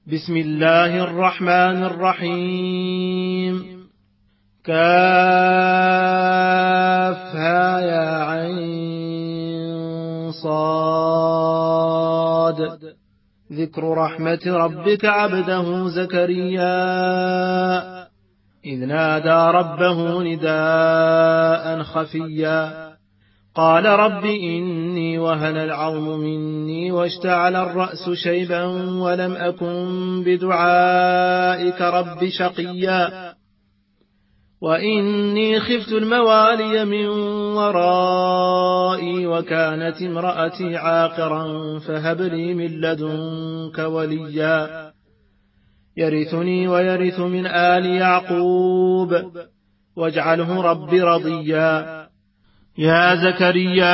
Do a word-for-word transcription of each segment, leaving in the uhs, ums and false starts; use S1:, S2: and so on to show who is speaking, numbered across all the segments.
S1: بسم الله الرحمن الرحيم. كافها يا عين صاد. ذكر رحمة ربك عبده زكريا إذ نادى ربه نداء خفيا قال رب إني وهن العظم مني واشتعل الرأس شيبا ولم أكن بدعائك رب شقيا وإني خفت الموالي من ورائي وكانت امرأتي عاقرا فهب لي من لدنك وليا يرثني ويرث من آل يعقوب واجعله رب رضيا يا زكريا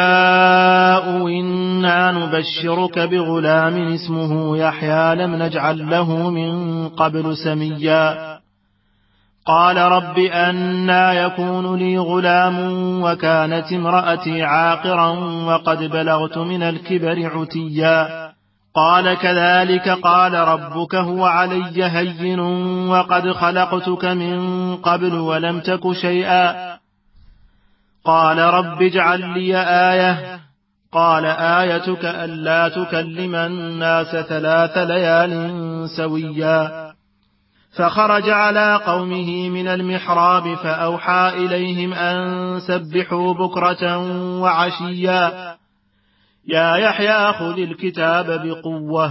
S1: إنا نبشرك بغلام اسمه يحيى لم نجعل له من قبل سميا قال رب أنى يكون لي غلام وكانت امرأتي عاقرا وقد بلغت من الكبر عتيا قال كذلك قال ربك هو علي هين وقد خلقتك من قبل ولم تك شيئا قال رب اجعل لي آية قال آيتك ألا تكلم الناس ثلاث ليال سويا فخرج على قومه من المحراب فأوحى إليهم أن سبحوا بكرة وعشيا يا يحيى خذ الكتاب بقوة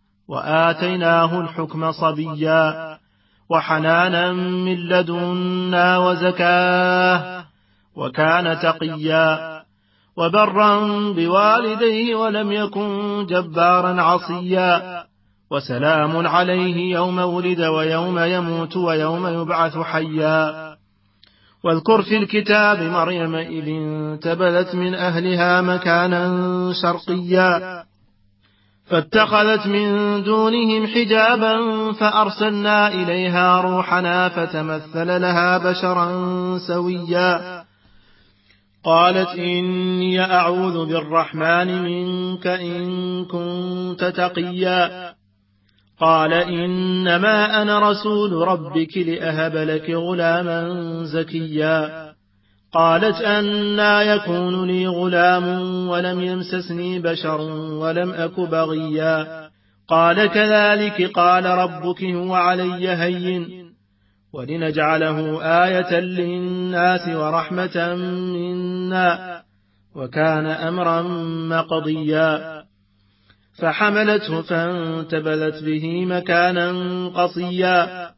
S1: وآتيناه الحكم صبيا وحنانا من لدنا وزكاه وكان تقيا وبرا بوالديه ولم يكن جبارا عصيا وسلام عليه يوم ولد ويوم يموت ويوم يبعث حيا واذكر في الكتاب مريم إذ انتبذت من أهلها مكانا شرقيا فاتخذت من دونهم حجابا فأرسلنا إليها روحنا فتمثل لها بشرا سويا قالت إني أعوذ بالرحمن منك إن كنت تقيا قال إنما أنا رسول ربك لأهب لك غلاما زكيا قالت أنى يكون لي غلام ولم يمسسني بشر ولم أك بغيا قال كذلك قال ربك هو علي هين ولنجعله آية للناس ورحمة منا وكان أمرا مقضيا فحملته فانتبذت به مكانا قصيا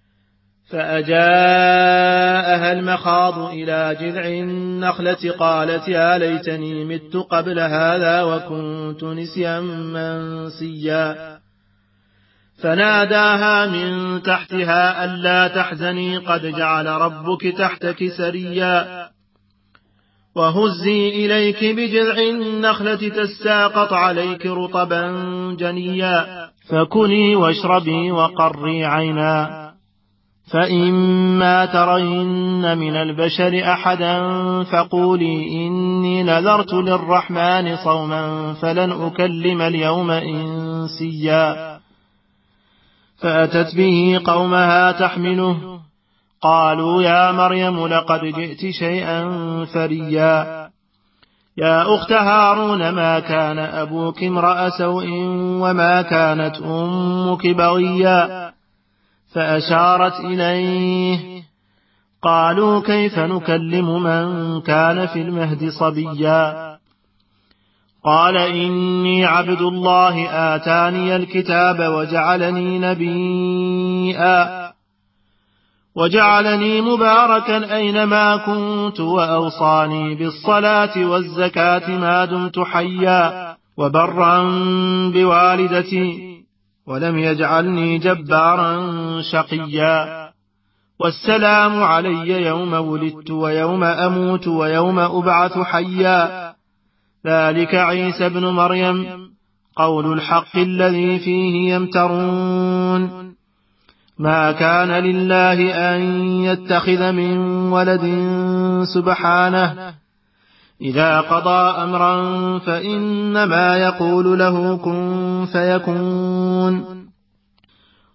S1: فأجاءها المخاض إلى جذع النخلة قالت يا ليتني مت قبل هذا وكنت نسيا منسيا فناداها من تحتها ألا تحزني قد جعل ربك تحتك سريا وهزي إليك بجذع النخلة تساقط عليك رطبا جنيا فكلي واشربي وقري عينا فإما ترين من البشر أحدا فقولي إني نذرت للرحمن صوما فلن أكلم اليوم إنسيا فأتت به قومها تحمله قالوا يا مريم لقد جئت شيئا فريا يا أخت هارون ما كان أبوك امرأ سوء وما كانت أمك بغيا فأشارت إليه قالوا كيف نكلم من كان في المهد صبيا قال إني عبد الله آتاني الكتاب وجعلني نبيا وجعلني مباركا أينما كنت وأوصاني بالصلاة والزكاة ما دمت حيا وبرا بوالدتي ولم يجعلني جبارا شقيا والسلام علي يوم ولدت ويوم أموت ويوم أبعث حيا ذلك عيسى ابن مريم قول الحق الذي فيه يمترون ما كان لله أن يتخذ من ولد سبحانه إذا قضى أمرا فإنما يقول له كن فيكون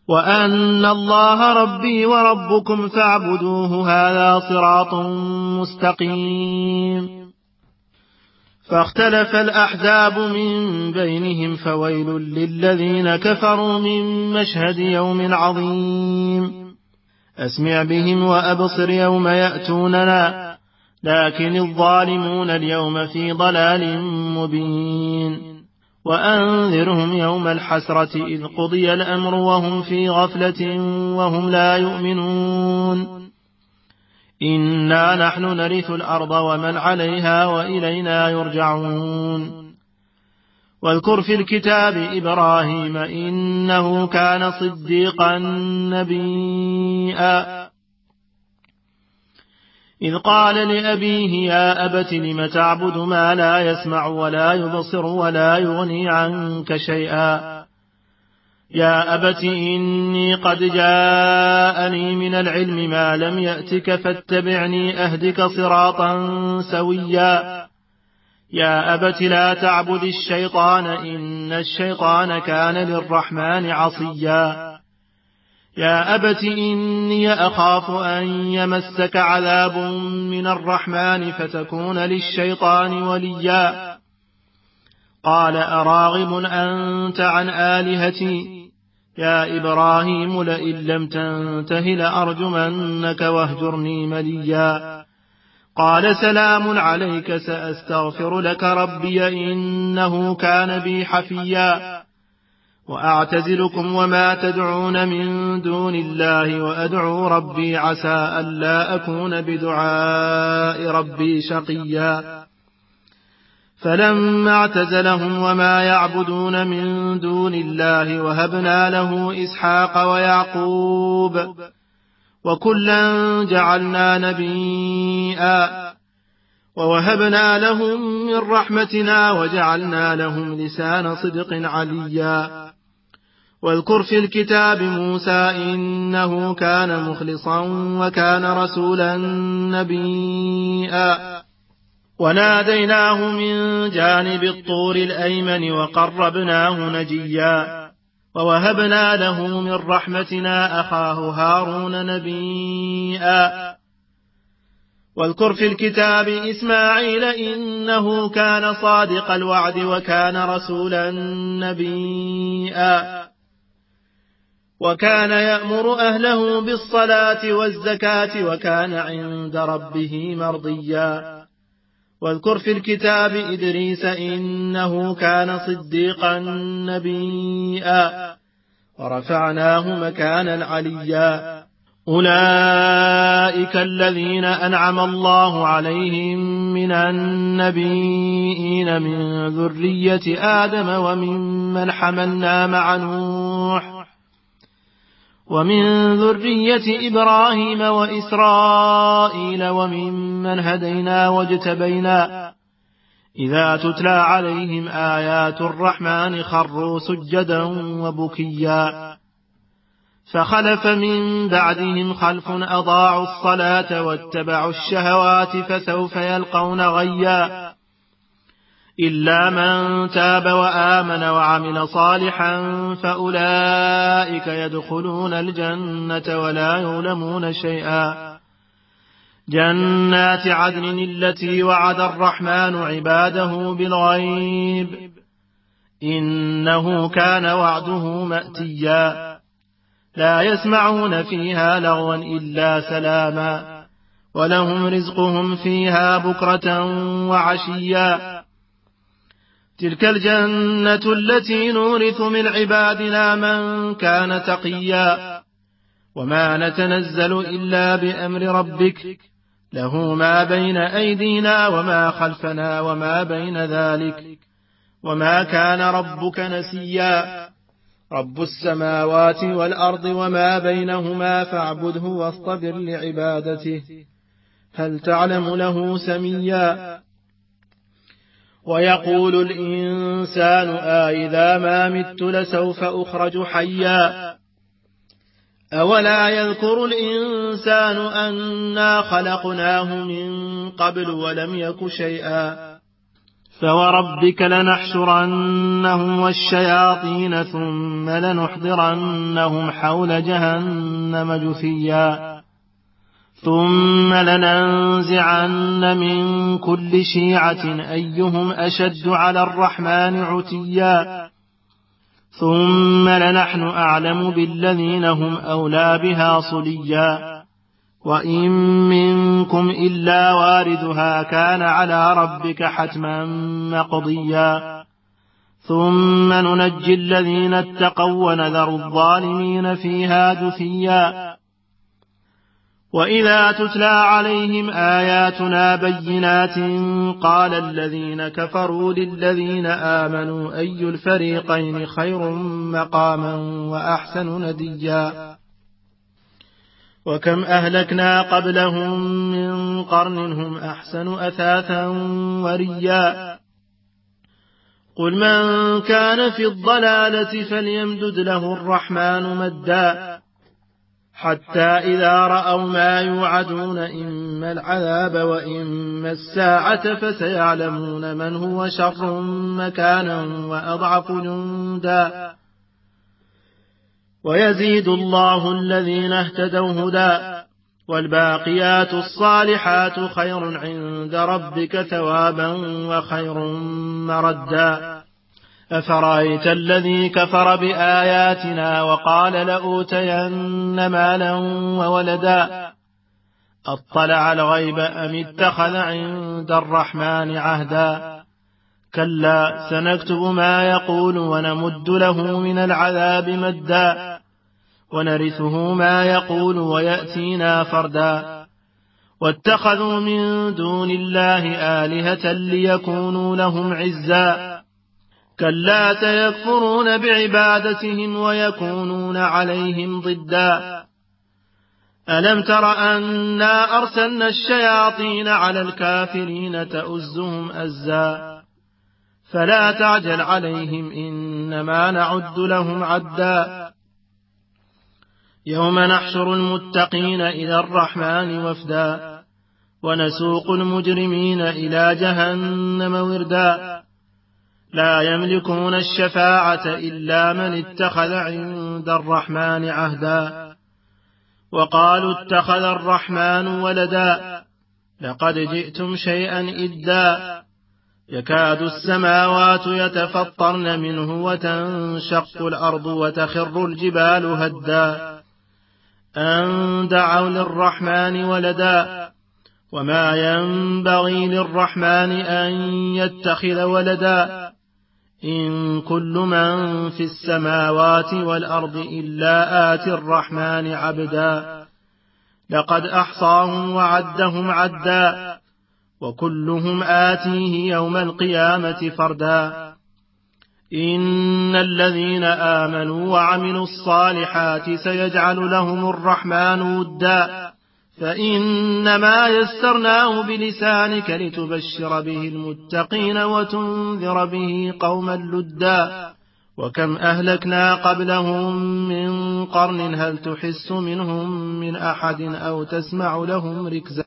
S1: وأن الله ربي وربكم فاعبدوه هذا صراط مستقيم. فاختلف الأحزاب من بينهم فويل للذين كفروا من مشهد يوم عظيم. أسمع بهم وأبصر يوم يأتوننا لكن الظالمون اليوم في ضلال مبين. وأنذرهم يوم الحسرة إذ قضي الأمر وهم في غفلة وهم لا يؤمنون. إنا نحن نرث الأرض ومن عليها وإلينا يرجعون. واذكر في الكتاب إبراهيم إنه كان صديقا نبيا إذ قال لأبيه يا أبت لم تعبد ما لا يسمع ولا يبصر ولا يغني عنك شيئا يا أبت إني قد جاءني من العلم ما لم يأتك فاتبعني أهدك صراطا سويا يا أبت لا تعبد الشيطان إن الشيطان كان للرحمن عصيا يا أبت إني أخاف أن يمسك عذاب من الرحمن فتكون للشيطان وليا قال أراغب أنت عن آلهتي يا إبراهيم لئن لم تنته لأرجمنك واهجرني مليا قال سلام عليك سأستغفر لك ربي إنه كان بي حفيا وأعتزلكم وما تدعون من دون الله وأدعو ربي عسى ألا أكون بدعاء ربي شقيا فلما اعتزلهم وما يعبدون من دون الله وهبنا له إسحاق ويعقوب وكلا جعلنا نبيا ووهبنا لهم من رحمتنا وجعلنا لهم لسان صدق عليا واذكر في الكتاب موسى إنه كان مخلصا وكان رسولا نبيا وناديناه من جانب الطور الأيمن وقربناه نجيا ووهبنا له من رحمتنا أخاه هارون نبيا واذكر في الكتاب إسماعيل إنه كان صادق الوعد وكان رسولا نبيا وكان يأمر أهله بالصلاة والزكاة وكان عند ربه مرضيا واذكر في الكتاب إدريس إنه كان صديقا نبيا ورفعناه مكانا عليا أولئك الذين أنعم الله عليهم من النبيين من ذرية آدم وممن حملنا مع نوح ومن ذرية إبراهيم وإسرائيل وممن هدينا واجتبينا إذا تتلى عليهم آيات الرحمن خروا سجدا وبكيا فخلف من بعدهم خلف أضاعوا الصلاة واتبعوا الشهوات فسوف يلقون غيا إلا من تاب وآمن وعمل صالحا فأولئك يدخلون الجنة ولا يظلمون شيئا جنات عدن التي وعد الرحمن عباده بالغيب إنه كان وعده مأتيا لا يسمعون فيها لغوا إلا سلاما ولهم رزقهم فيها بكرة وعشيا تلك الجنة التي نورث من عبادنا من كان تقيا وما نتنزل إلا بأمر ربك له ما بين أيدينا وما خلفنا وما بين ذلك وما كان ربك نسيا رب السماوات والأرض وما بينهما فاعبده واصطبر لعبادته هل تعلم له سميا ويقول الإنسان آئذا ما مت لسوف أخرج حيا أولا يذكر الإنسان أنا خلقناه من قبل ولم يك شيئا فوربك لنحشرنهم والشياطين ثم لنحضرنهم حول جهنم جثيا ثم لننزعن من كل شيعة أيهم أشد على الرحمن عتيا ثم لنحن أعلم بالذين هم أولى بها صليا وإن منكم إلا واردها كان على ربك حتما مقضيا ثم ننجي الذين اتقوا ونذر الظالمين فيها جثيا وإذا تتلى عليهم آياتنا بينات قال الذين كفروا للذين آمنوا أي الفريقين خير مقاما وأحسن نديا وكم أهلكنا قبلهم من قرن هم أحسن أثاثا وريا قل من كان في الضلالة فليمدد له الرحمن مدا حتى إذا رأوا ما يوعدون إما العذاب وإما الساعة فسيعلمون من هو شر مكانا وأضعف جندا ويزيد الله الذين اهتدوا هدى والباقيات الصالحات خير عند ربك ثوابا وخير مردا أفرأيت الذي كفر بآياتنا وقال لأوتين مالا وولدا أطلع الغيب أم اتخذ عند الرحمن عهدا كلا سنكتب ما يقول ونمد له من العذاب مدا ونرثه ما يقول ويأتينا فردا واتخذوا من دون الله آلهة ليكونوا لهم عزا كلا سيكفرون بعبادتهم ويكونون عليهم ضدا ألم تر أنا أرسلنا الشياطين على الكافرين تؤزهم أزا فلا تعجل عليهم إنما نعد لهم عدا يوم نحشر المتقين إلى الرحمن وفدا ونسوق المجرمين إلى جهنم وردا لا يملكون الشفاعة إلا من اتخذ عند الرحمن عهدا وقالوا اتخذ الرحمن ولدا لقد جئتم شيئا إدا يكاد السماوات يتفطرن منه وتنشق الأرض وتخر الجبال هدا أن دعوا للرحمن ولدا وما ينبغي للرحمن أن يتخذ ولدا إن كل من في السماوات والأرض إلا آتي الرحمن عبدا لقد أحصاهم وعدهم عدا وكلهم آتيه يوم القيامة فردا إن الذين آمنوا وعملوا الصالحات سيجعل لهم الرحمن ودا فإنما يسرناه بلسانك لتبشر به المتقين وتنذر به قوما لدا وكم أهلكنا قبلهم من قرن هل تحس منهم من أحد أو تسمع لهم ركزا